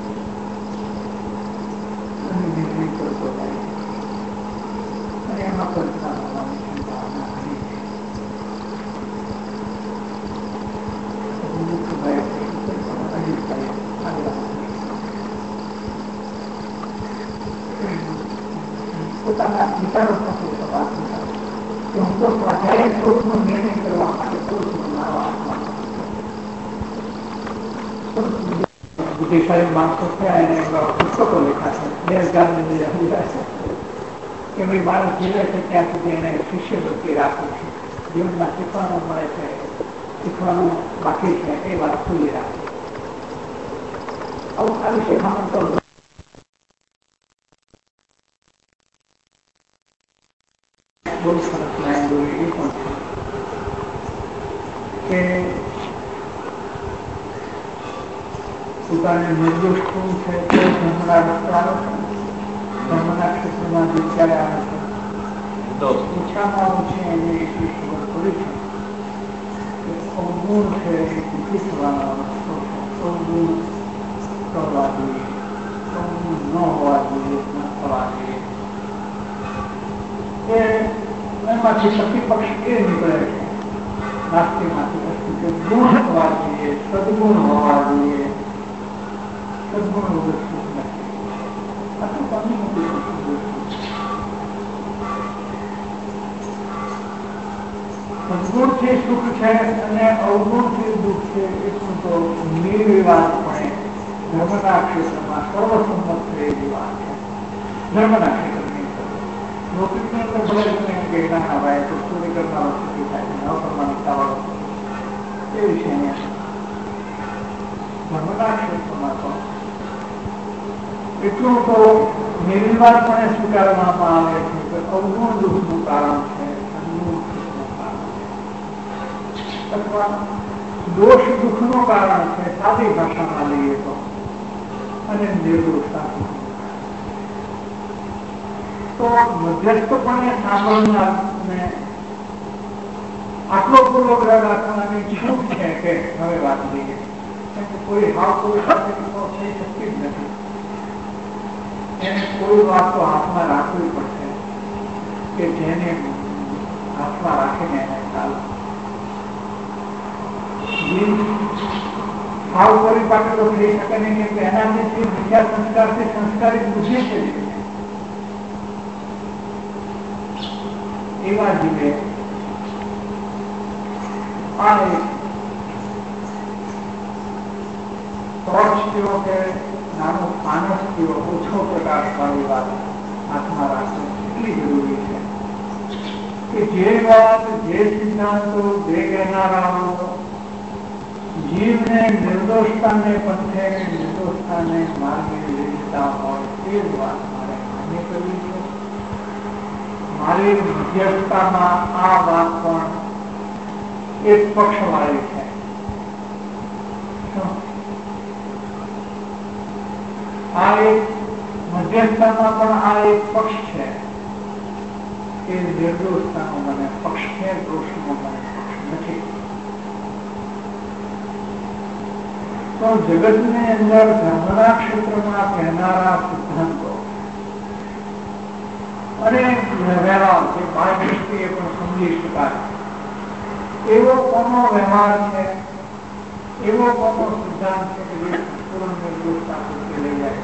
અને નિર્ણય કરતો જાય છે અને એમાં પડતા હોવાની સંભાવના ઘણી છે. પોતાના વિચારો સાથે વાત કે હું તો સ્વાધ્યાય સ્વરૂપનો નિર્ણય કરવા માટે કરું છું. મારો આત્મા બુદ્ધિશાળી માણસો થયા એને પુસ્તકો લખ્યા છે, બે હજાર ને છે કે ભાઈ માણસ જીવે છે ત્યાં સુધી એને શિષ્યવૃત્તિ રાખવી છે, જીવનમાં શીખવાનું મળે છે, શીખવાનું બાકી છે એ વાત ખુલ્લી રાખે. આવું ખાલી શીખામણ તો બહુ સરસ લાઈન દોરી એ પણ છે કે પોતાને નિર્દોષ શું છે તે ધર્મના રસ્તા આવે છે, ધર્મના ક્ષેત્રમાં વિચારે આવે છે, ઓછામાં ઓછી એને એટલી ખબર પડી છે કે અવગુણ છે એ દુઃખી થવાનો રસ્તો છે. અવગુણ કરવા જોઈએ, અવગુણ ન હોવા જોઈએ, ન થવા જોઈએ. એમાંથી શક્તિ પક્ષ એ નીકળે છે નાસ્તિકમાંથી વસ્તુ કે ગુણ હોવા જોઈએ, સદગુણ હોવા જોઈએ. સદગુણ વગર સુખ નથી. આ તો તમને મોટી સદગુણથી સુખ છે અને અવગુણથી દુઃખ છે એટલું તો નિર્વિવાદપણે ધર્મના ક્ષેત્રમાં સર્વસંમત થયેલી વાત છે. ધર્મના ક્ષેત્રની લૌકિકની અંદર ભલે તમે એમ કે ના ના ભાઈ તો ચોરી કરનારો સુખી થાય છે, અપ્રમાણિકતા વાળો એ વિશે ધર્મના ક્ષેત્રમાં તો એટલું તો નિર્વિવાદપણે સ્વીકારવામાં આવે છે કે અવગુણ દુઃખનું કારણ છે, અથવા દોષ દુઃખનું કારણ છે સાદી ભાષામાં લઈએ તો, અને નિર્દોષતા તો મધ્યસ્થપણે સાંભળનારને આટલો પૂર્વગ્રહ રાખવાની છૂટ છે કે હવે વાત લઈએ, કોઈ હાવ કોઈ સાથે થઈ શકતી જ નથી, એને કોઈ વાત તો હાથમાં રાખવી પડશે કે જેને હાથમાં રાખીને એને ચાલે. ભાવ કરી પાસે તો થઈ શકે નહીં, કેમ કે એનાથી વિચાર સંસ્કારથી સંસ્કારિત બુદ્ધિ છે. એવા જીવે આ એક ટોર્ચ જેવો કે નાનો માનસ જેવો ઓછો પ્રકાશ વાળી વાત હાથમાં રાખવી એટલી જરૂરી છે કે જે વાત જે સિદ્ધાંતો જે કહેનારાઓ જીવને નિર્દોષતાને પંથે નિર્દોષતાને માર્ગે લઈ જતા હોય તે જ વાત મારે માન્ય કરવી છે. મારી મધ્યસ્થતામાં આ વાત પણ એક પક્ષ વાળી છે. આ એક મધ્યસ્થતામાં પણ આ એક પક્ષ છે કે નિર્દોષતાનો મને પક્ષ છે, દોષનો મને પક્ષ નથી. તો જગતની અંદર ધર્મના ક્ષેત્રમાં કહેનારા સિદ્ધાંતો અને વ્યવહાર જે બાળ દ્રષ્ટિએ પણ સમજી શકાય એવો કોનો વ્યવહાર છે, એવો કોનો સિદ્ધાંત છે કે જે પૂર્ણ નિર્દોષતા સુધી લઈ જાય.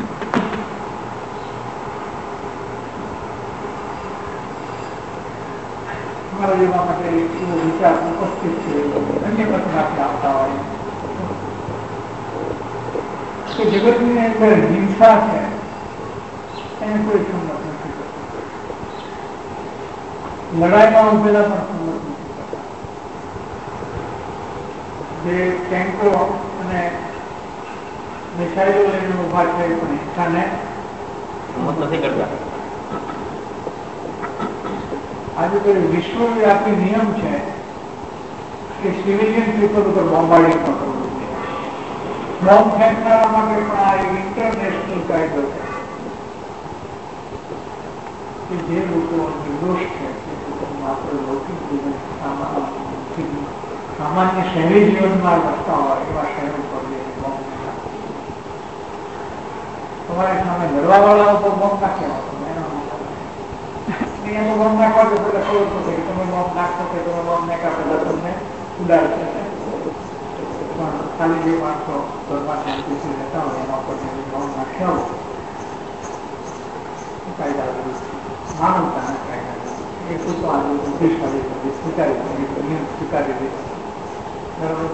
મારા જેવા માટે એવો વિચાર ઉપસ્થિત છે, અન્ય પ્રકારથી આપતા હોય કે જગતની અંદર હિંસા છે એને કોઈ સંમત નથી કરતું, લડાઈમાં ઉભેલા પણ સંમત નથી કરતા. જે ટેન્કો અને મિસાઇલો લઈને ઉભા છે પણ હિંસાને સંમત નથી કરતા. આજે કોઈ વિશ્વવ્યાપી નિયમ છે કે સિવિલિયન પીપલ ઉપર બોમ્બાર્ડિંગ ન કરવું. બોમ્બ ફેંકનારા માટે પણ આ એક ઇન્ટરનેશનલ કાયદો છે કે જે લોકો નિર્દોષ છે માત્ર લૌકિક જીવન સામાન્ય શહેરી જીવનમાં વસતા હોય એવા શહેરો પર બોમ્બ તમારી સામે લડવા વાળા ઉપર બોમ્બ નાખ્યા એનો બોમ્બ નાખવા તો ખબર પડશે કે તમે બોમ્બ નાખશો કે તમે બોમ્બ નાખ્યા પહેલા તમને ઉડાડશે. પણ ખાલી જે માણસો ઘરમાં શાંતિથી રહેતા હોય એના ઉપર બોમ્બ નાખ્યા હોય કાયદા માનવતાના કાયદા એ તો આજે બુદ્ધિશાળી સ્વીકારી નિયમ સ્વીકારી દીધો. બરાબર.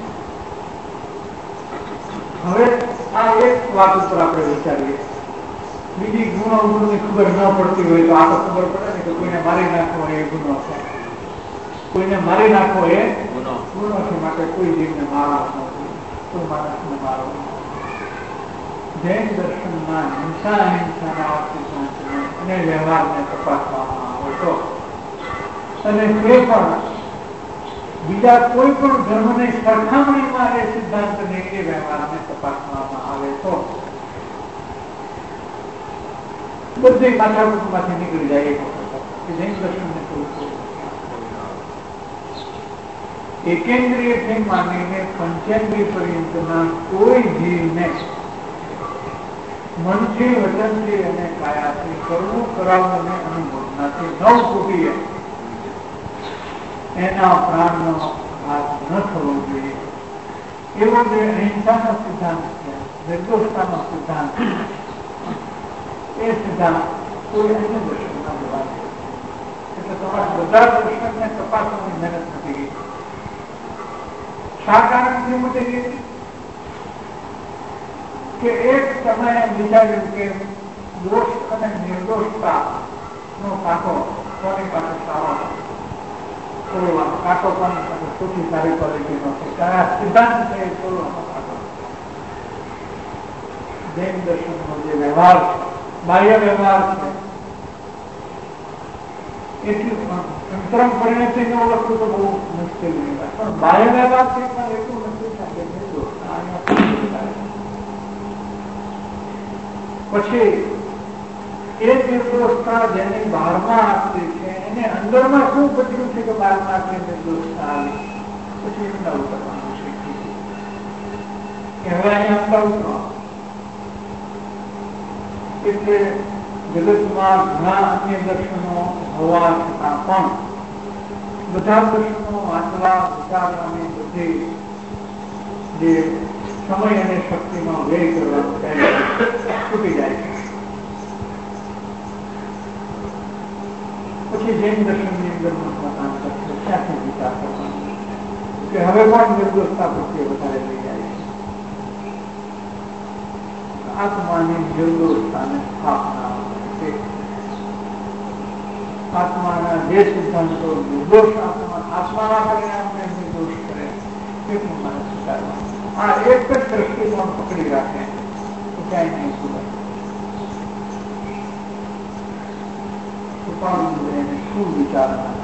હવે આ એક વાત ઉપર આપણે વિચારીએ. બીજી ગુણો ગુણની ખબર ન પડતી હોય તો આ તો ખબર પડે ને કે કોઈને મારી નાખવો એ ગુનો છે, કોઈને મારી નાખવો એ ગુનો છે, માટે કોઈ જીવને મારવો નથી, કોઈ માણસને મારવો. જૈન દર્શનના હિંસા અહિંસાના સિદ્ધાંતને અને વ્યવહારને તપાસવામાં આવે તો, અને તે પણ બીજા કોઈ પણ ધર્મની સરખામણીમાં એ સિદ્ધાંતને એ વ્યવહારને તપાસવામાં આવે તો બધી માથાકૂટમાંથી નીકળી જાય. એક વખત જૈન દર્શનને એકેન્દ્રિયથી માનીને પંચેન્દ્રિય પર્યંતના કોઈ જીવને મનથી, વચનથી અને કાયાથી કરવું કરાવવાને અનુભવનાથી નવ ફૂટીએ એના પ્રાણનો હાથ ન થવો જોઈએ. એવો જે અહિંસાનો સિદ્ધાંત છે, નિર્દોષતાનો સિદ્ધાંત, એ સિદ્ધાંત કોઈ અન્ય દર્શનના લેવા છે. એટલે તમારા બધા દર્શનને તપાસવાની મહેનત નથી ગઈ. શા કારણથી મૂકી ગઈ કે એક તમે વિચાર્યું કે દોષ અને નિર્દોષતા નો કાંટો કોની પાસે સારો તોડવાનો કાંટો કોની પાસે સૌથી સારી ક્વોલિટીનો છે કારણ સિદ્ધાંત છે એ તોડવાનો કાંટો. જૈન દર્શનનો જે વ્યવહાર છે બાહ્ય વ્યવહાર છે એટલું અંતરમ પરિણતિને ઓળખવું તો બહુ મુશ્કેલ નહીં પણ બાહ્ય વ્યવહાર છે પણ એટલું નથી થાય. પછી એ નિર્દોષતા જેની બહારમાં આપતી છે એને અંદરમાં શું બચ્યું છે કે બહારમાં આપણી નિર્દોષતા આવી પછી એમને ઉતરવાનું છે કે હવે અહીંયા અંદર ઉતરો. એટલે જગતમાં ઘણા અન્ય દર્શનો હોવા છતાં પણ બધા દર્શનો વાંચવા વિચારવાની બધી જે સમય અને શક્તિનો વ્યય કરવાનો છૂટી જાય છે. પછી જૈન દર્શનની અંદર કામ કરશે ક્યાંથી વિચાર કરવાનો કે હવે પણ નિર્દોષતા પ્રત્યે વધારે લઈ જાય છે. આત્માની નિર્દોષતાને સ્થાપના આત્માના જે સિદ્ધાંતો નિર્દોષ આત્મા આત્માના પરિણામને નિર્દોષ કરે એટલું મારે સ્વીકારવાનું. આ એક જ દ્રષ્ટિકોણ પકડી રાખે તો ક્યાંય નહીં સુધરે. શું વિચારણા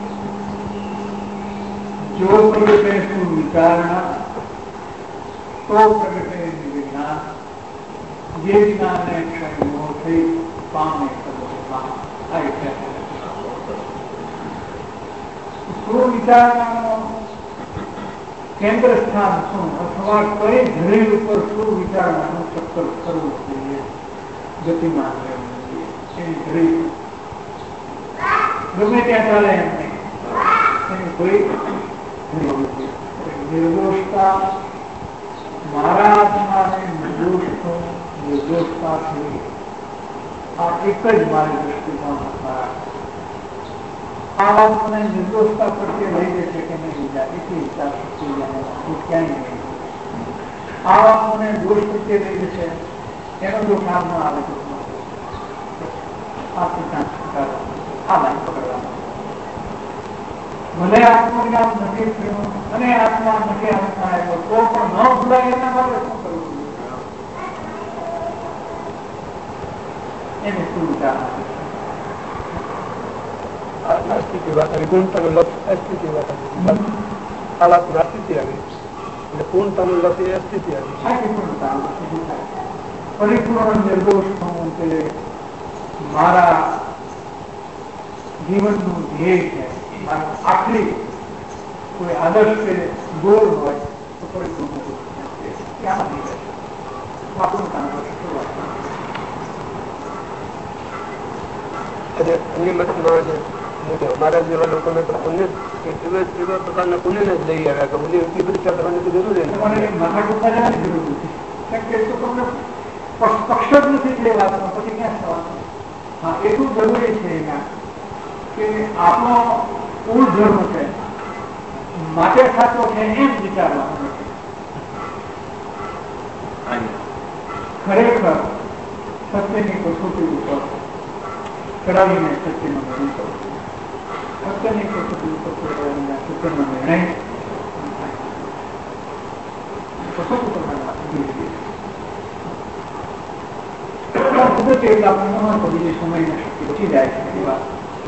જો પ્રગટે શું વિચારણા તો પ્રગટે નિર્વિજ્ઞાન જે જ્ઞાનને ક્ષણો થઈ પામે શું વિચારણાનો કેન્દ્ર સ્થાન શું અથવા કઈ ધરી ઉપર શું વિચારણાનું ચક્કર કરવું જોઈએ ગતિમાન રહેવું જોઈએ એની ધરી ગમે ત્યાં ચાલે એમ નહીં એની કોઈ નિર્દોષતા મારા આત્માને નિર્દોષ નિર્દોષતાથી આ એક જ મારી દૃષ્ટિકોણ આ વાત મને નિર્દોષતા પ્રત્યે લઈ જશે કે નહીં લીધા એટલી ઈચ્છા શક્તિ ક્યાંય નહીં. આ વાત મને દોષ પ્રત્યે લઈ જશે એનો જો ખ્યાલ ન આવે તો આ સિદ્ધાંત સ્વીકારવાનો આ લાઈન પકડવાનો. ભલે આત્મજ્ઞાન નથી થયું અને આત્મા નથી આત્મા આવ્યો તો પણ ન ભૂલાય એના માટે શું કરવું એને શું વિચાર સ્થિતિ વાત આવી પૂર્ણતાનું લક્ષ્ય સ્થિતિ વાત આવી હાલાતમાં સ્થિતિ આવી એટલે પૂર્ણતાનું લક્ષ્ય એ સ્થિતિ આવી પરિપૂર્ણ નિર્દોષ થવું તે મારા જીવનનું ધ્યેય છે. આખરી કોઈ આદર્શ કે ગોળ હોય તો પરિપૂર્ણ ક્યાં નહીં રહે આપણું કામ અમારા જેવા લોકોને તો પુણ્ય એવા પ્રકારના પુણ્ય જ લઈ આવ્યા કે પુણ્ય એટલી બધી કરવાની જરૂર નથી. પક્ષ જ નથી લેવાનો પછી ક્યાં થવાનું. હા એટલું જરૂરી છે એના કે આપણો કુળ ધર્મ છે માટે સાચો છે એમ વિચારવાનું નથી. ખરેખર સત્યની કસોટી ઉપર કરાવીને સત્યનો નિર્ણય કરવો. સત્યની કસોટી ઉપર કરાવીને સત્યનો નિર્ણય કસોટી કુદરતી એટલે આપણે મહત્વ બીજી સમયની શક્તિ બચી જાય છે એ વાત.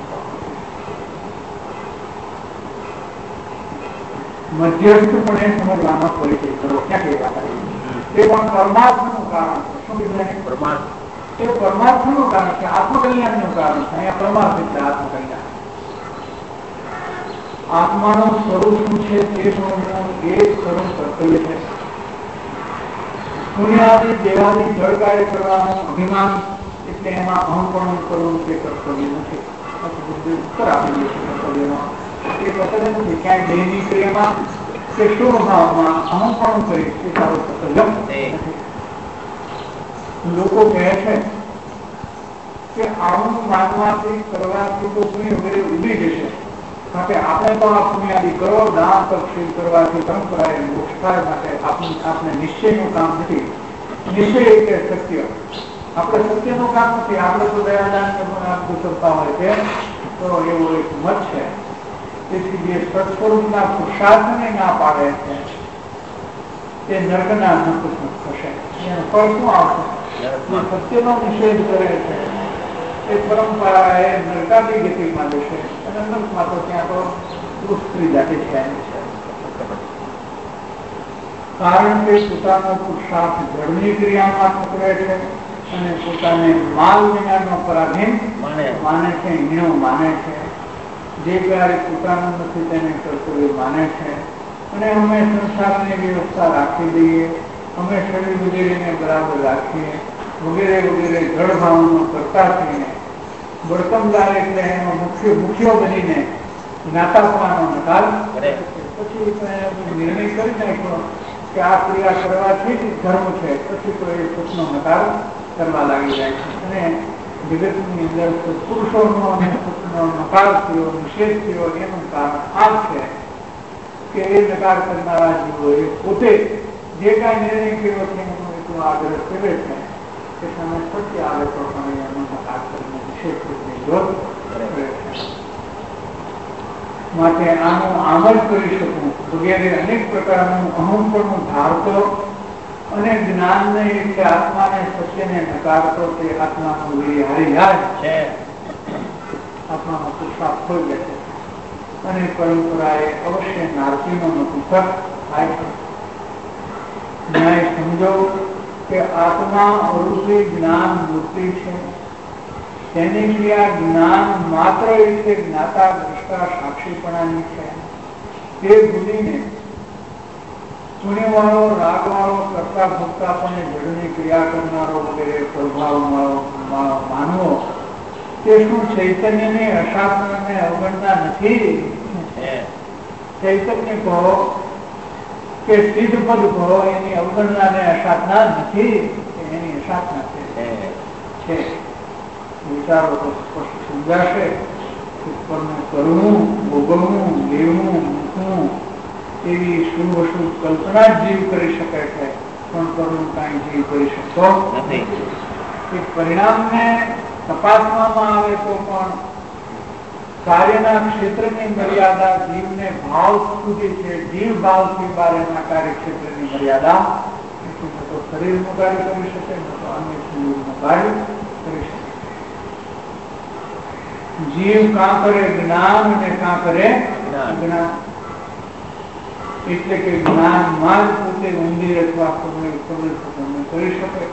મધ્યસ્થ પણ એ સમજવામાં પરિચય કરો ક્યાં કઈ વાત આવી તે પણ પરમાર્થનું કારણ છે. શું કીધું પરમાર્થ એ પરમાર્થનું કારણ છે આત્મકલ્યાણનું કારણ છે. અહીંયા પરમાર્થ એટલે આત્મકલ્યાણ. આત્માનું સ્વરૂપ શું છે તે સમજવું એ સરળ કર્તવ્ય છે. પુણ્યાદી દેવાદી જળ કાર્ય કરવાનું અભિમાન એટલે એમાં અહંપણું કરવું તે કર્તવ્ય નથી. ઉત્તર આપી દે છે કર્તવ્યનો એ કર્તવ્ય નથી. ક્યાંય દેહની ક્રિયામાં કે શું ભાવમાં અહંપણું કરી એ સારું કર્તવ્ય નથી. લોકો કહે છે કે આવું માનવાથી કરવાથી તો પુણ્ય વગેરે ઉડી જશે. કારણ કે આપણે તો આ પુણ્યાદી કરો દાન તપશીલ કરવાથી પરંપરાએ મોક્ષ થાય માટે આપણે નિશ્ચયનું કામ નથી. નિશ્ચય એટલે સત્ય આપણે સત્યનું કામ નથી. આપણે તો દયાદાન આપવું કરતા હોય છે, તો એવો એક મત છે. તેથી જે સત્સ્વરૂપના પુરુષાર્થને ના પાડે છે તે નર્કના નપુસક થશે. એનું ફળ શું આવશે? સત્યનો નિષેધ કરે છે એ પરંપરા એ નરકાદી ગતિમાં જશે અને નર્કમાં તો ત્યાં તો ઉસ્ત્રી જાતિ છે. કારણ કે પોતાનો પુરુષાર્થ જળની ક્રિયામાં પકડે છે અને પોતાને માલ વિનાનો પરાધીન માને છે, હીણો માને છે. જે કાર્ય પોતાનું નથી તેને કર્તવ્ય માને છે. અને અમે સંસારની વ્યવસ્થા રાખી દઈએ, અમે શરીર વગેરેને બરાબર રાખીએ વગેરે વગેરે જળ ભાવનો કરતા થઈને બળકમદાર એટલે એનો મુખ્ય મુખ્ય બનીને જ્ઞાતાપણાનો નકાર પછી નિર્ણય કરી નાખ્યો કે આ ક્રિયા કરવાથી જ ધર્મ છે, પછી તો એ સુખનો નકાર કરવા લાગી જાય છે. અને જગતની અંદર પુરુષોનો અને સુખનો નકાર થયો, નિષેધ થયો એનું કારણ આ છે કે એ નકાર કરનારા જીવો એ પોતે જે કાંઈ નિર્ણય કર્યો છે એનો એટલો આગ્રહ કરે છે કે તમે સત્ય આવે તો તમે એનો નકાર કરીને નિષેધ કરીને વિરોધ કરે છે. માટે આનું આમ જ કરી શકું વગેરે અનેક પ્રકારનું અહંપણું ધારતો અને જ્ઞાનને એટલે આત્માને સત્યને નકારતો તે આત્માનું વીર્ય હારી જાય છે. આત્માનો પુરુષાર્થ ખોઈ લે છે અને પરંપરાએ અવશ્ય નારકીનો નપુસક થાય છે. ન્યાય સમજો કે આત્મા અવૃત્તિ જ્ઞાન મૂર્તિ છે. તેની ક્રિયા જ્ઞાન માત્ર એટલે જ્ઞાતા દ્રષ્ટા સાક્ષીપણાની છે. તે ભૂલીને પુણ્યવાળો રાગવાળો કરતા ભોગતા પણ જળની ક્રિયા કરનારો વગેરે પ્રભાવ માનવો તે શું ચૈતન્યની અશાસનને અવગણના નથી? ચૈતન્ય કહો કે સિદ્ધ પદ કહો એની અવગણનાને અશાસના નથી, એની અશાસના છે. વિચારો તો સ્પષ્ટ સમજાશે. ઉપરનું કરવું, ભોગવવું, લેવું, મૂકવું એવી શુભ અશુભ કલ્પના જ જીવ કરી શકે છે, પણ કરવું કાંઈ જીવ કરી શકતો નથી. એ પરિણામને તપાસવામાં આવે તો પણ કાર્યના ક્ષેત્રની મર્યાદા જીવને ભાવ સુધી છે. જીવ ભાવથી બારેના કાર્યક્ષેત્રની મર્યાદા તો શરીરનું કાર્ય કરી શકે, ન તો અન્ય શરીરનું કાર્ય કરી શકે. જીવ કાં કરે જ્ઞાન અને કાં કરે જ્ઞાન, એટલે કે જ્ઞાનમાં જ પોતે ઊંડી અથવા કરી શકે.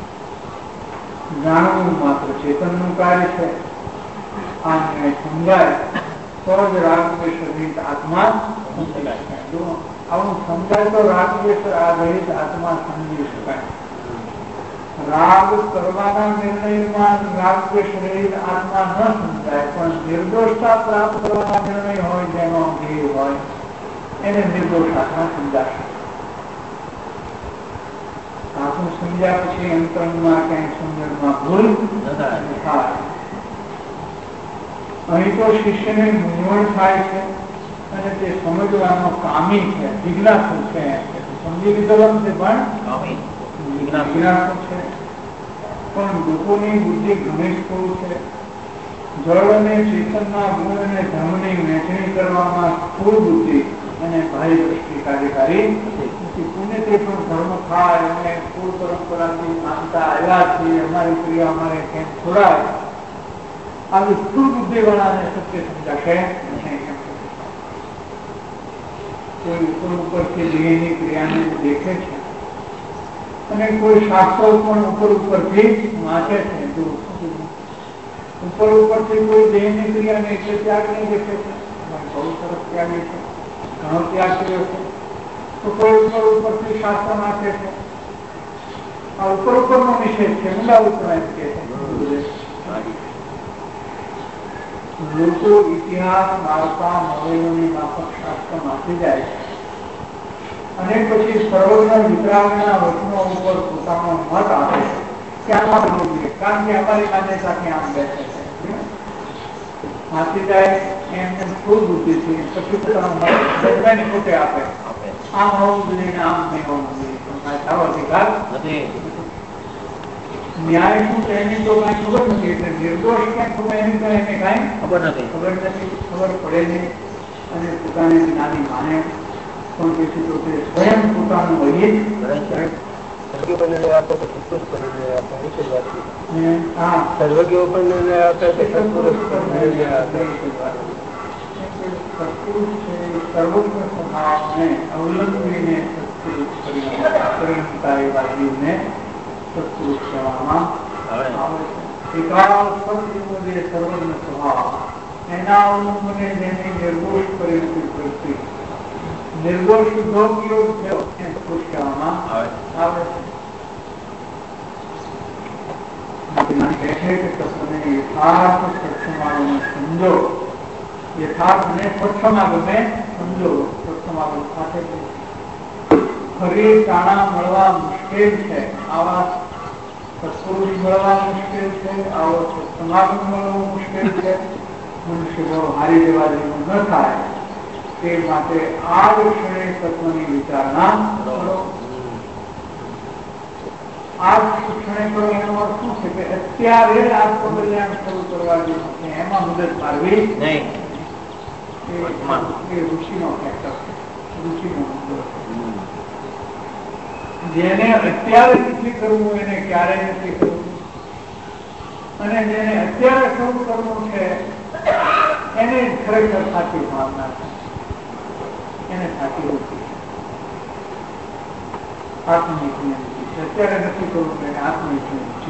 જાણવું માત્ર ચેતનનું કાર્ય છે. આ નિર્ણય સમજાય તો જ રાગદ્વેષ રહિત આત્મા સમજાય. આવું સમજાય તો રાગદ્વેષ રહિત આત્મા સમજી શકાય. રાગ કરવાના નિર્ણયમાં રાગદ્વેષ રહિત આત્મા ન સમજાય, પણ નિર્દોષતા પ્રાપ્ત કરવાના નિર્ણય હોય જેનો ધ્યેય હોય એને નિર્દોષ આત્મા સમજાશે. આખું સમજ્યા પછી અંતરંગમાં ક્યાંય સમજણમાં ભૂલ થાય. અહીં તો શિષ્યને મૂંઝવણ થાય છે અને તે સમજવાનો કામી છે, જિજ્ઞાસુ છે. સમજી લીધો છે પણ જિજ્ઞાસુ છે. પણ લોકોની બુદ્ધિ ઘણી સ્થૂળ છે. જળ અને ચેતનના ગુણ અને ધર્મની વહેંચણી કરવામાં સ્થૂળ બુદ્ધિ અને ભારી દ્રષ્ટિ કાર્યકારી પુણ્ય તે પણ ધર્મ થાય અને સ્થૂળ પરંપરાથી માનતા આવ્યા છીએ, અમારી ક્રિયા અમારે કેમ છોડાય, આવી સ્થૂળ બુદ્ધિ વાળાને સત્ય સમજાશે નહીં. કોઈ ઉપર ઉપરથી દેહની ક્રિયાને દેખે છે અને કોઈ શાસ્ત્રો પણ ઉપર ઉપરથી વાંચે છે. ઉપર ઉપરથી કોઈ દેહની ક્રિયાને એટલે ત્યાગ નહીં દેખે છે, બહુ સરસ ત્યાગી છે, ઘણો ત્યાગ કર્યો છે. તો કોઈ ઉપર ઉપરથી શાસ્ત્ર વાંચે છે. આ ઉપર ઉપરનો નિષેધ છે, ઊંડા ઉપર એમ કે છે. લોકો ઇતિહાસ વાર્તા નોવેલોની માફક શાસ્ત્ર વાંચી જાય છે અને પછી સર્વજ્ઞ વિતરાગના વચનો ઉપર પોતાનો મત આપે છે કે આમાં બનવું જોઈએ, કારણ કે અમારી માન્યતાથી આમ બેસે છે. વાંચી જાય એમને ખૂબ બુદ્ધિથી પછી પોતાનો મત જજમેન્ટ પોતે આપે, આમ હોવું જોઈએ ને આમ નહીં હોવું જોઈએ, પણ કાંઈ સારો અધિકાર નથી. ન્યાય શું છે એની તો કઈ ખબર નથી, એટલે નિર્દોષ ક્યાં ખબર એની તો એને કઈ ખબર નથી ખબર નથી, ખબર પડે નહીં. અને પોતાને જ્ઞાની માને પણ તેથી તો તે સ્વયં પોતાનું વહી હા સર્વજ્ઞ પણ નિર્ણય આપે છે, સત્પુરુષ પણ નિર્ણય આપે છે. સત્પુરુષ છે સર્વજ્ઞ સ્વભાવને અવલંબીને પરિણમતા એવા જીવને સત્પુરુષ કહેવામાં આવે છે. એકાલ સત્પુરુષ જે સર્વજ્ઞ સ્વભાવ એના અવલંબને જેની નિર્દોષ પરિણતિ પ્રવૃત્તિ નિર્દોષ યોગ થયો એને પુરુષ કહેવામાં આવે છે. યથાર્થ સત્સમાગમ સમજો, યથાર્થ ને સત્સમાગમે સમજો. સત્સમાગમ સાથે ફરી ટાણા મળવા મુશ્કેલ છે, આવા સત્પુરુષ મળવા મુશ્કેલ છે, આવો સત્સમાગમ મળવો મુશ્કેલ છે. મનુષ્ય બહુ હારી દેવા જેવું ન થાય તે માટે આ ક્ષણે તત્વની વિચારણા કરો. આ ક્ષણે કરો એનો અર્થ શું છે કે અત્યારે આત્મકલ્યાણ શરૂ કરવા જેવું છે, એમાં મદદ મારવી નહીં. એ ઋષિનો ફેક્ટર છે, ઋષિનો મુદ્દો છે. જેને અત્યારે નથી કરવું એને ક્યારે નથી કરવું, અને જેને અત્યારે શરૂ કરવું છે એને ખરેખર સાચી ભાવના છે, એને સાચી રુચિ આત્મનિર્ણય. અત્યારે નથી કરવું એને આત્મનિર્ણય રુચિ.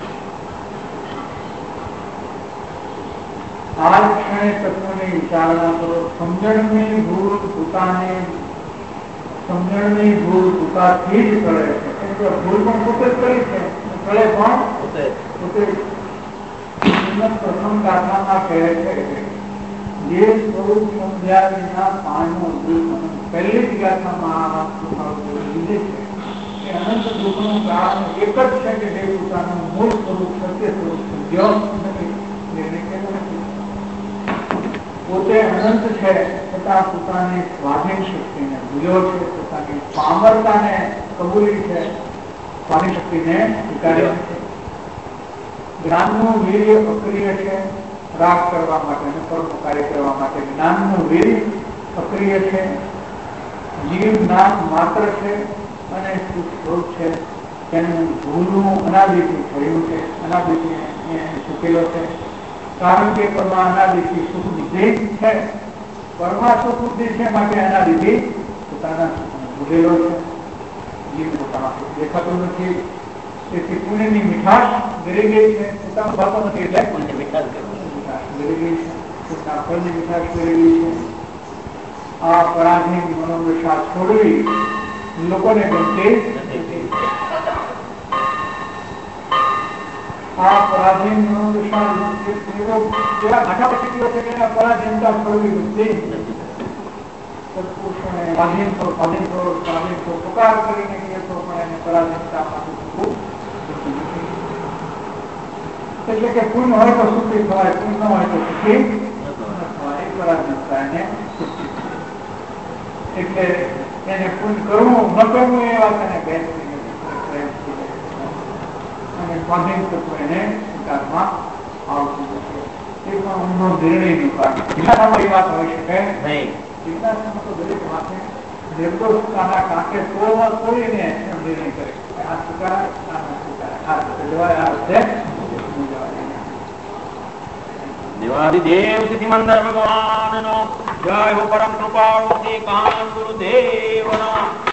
આ ક્ષણે તત્વની વિચારણા કરો. સમજણની ભૂલ પોતાને સમજણની ભૂલ પોતાથી જ કરે છે. ભૂલ પણ પોતે જ કરી છે, કરે પણ પોતે પોતે પ્રથમ ગાથામાં કહે છે જે સ્વરૂપ સમજ્યા વિના પાણીનો પહેલી જ ગાથામાં લીધે છે કે અનંત દુઃખનું કારણ એક જ છે કે જે પોતાનું મૂળ સ્વરૂપ સત્ય સ્વરૂપ સમજ્યો નથી. પોતે અનંત છે છતાં પોતાની સ્વાધીન શક્તિને ભૂલ્યો છે, પોતાની પામરતાને કબૂલી છે, સ્વાધીન શક્તિને સ્વીકાર્યો છે. જ્ઞાનનું વીર્ય અક્રિય છે, રાગ કરવા માટે અને કર્મ કાર્ય કરવા માટે જ્ઞાનનું વીર્ય અક્રિય છે. જીવ જ્ઞાન માત્ર છે અને સ્વરૂપ છે, તેનું ભૂલનું અનાદિથી થયું છે, અનાદિથી ચૂકેલો છે. કારણ કે પરમા અનાદિથી સુખ બુદ્ધિ છે, પરમા સુખ બુદ્ધિ છે માટે અનાદિથી પોતાના સુખને ભૂલેલો છે. જીવ પોતાના સુખ દેખાતું નથી, તેથી પુણ્યની મીઠાશ ગરી ગઈ છે, પોતાનો ભાતો નથી એટલે પુણ્યની મીઠાશ ગરી ગઈ છે, પોતાના ફળની મીઠાશ ગરી ગઈ છે. આ પરાધીન મનોદશા છોડવી લોકોને ગમતી નથી. આ પરાધીન મનોદશા જેવા ઘાટા પરિસ્થિતિઓ છે કે એના પરાધીનતા છોડવી ગમતી નથી. સત્પુરુષોને સ્વાધીન તો સ્વાધીન તો સ્વાધીન તો પુકાર કરીને કહે તો પણ એને પરાધીનતામાંથી છૂટવું. એટલે કે પુણ્ય હોય તો સુખી થવાય, પુણ્ય ન હોય તો સુખી ન થવાય. એ પરાધીનતા એને એટલે એને પુણ્ય કરવું ન કરવું એ વાત એને ભેદ અને સ્વાધીન તત્વ એને સ્વીકારમાં આવતું નથી. એ પણ ઊંડો નિર્ણયનું કારણ. જિજ્ઞાસામાં એ વાત હોઈ શકે નહીં. જિજ્ઞાસામાં તો દરેક વાતે નિર્દોષતાના કાંકે તોડવા તોડીને નિર્ણય કરે. આ સ્વીકારાય, આ ન સ્વીકારાય, આ જવાય, આ છે દેવાધિદેવ સિદ્ધિમંદર ભગવાનનો જય હો. પરમ કૃપાળુ શ્રી કાન ગુરુદેવનો.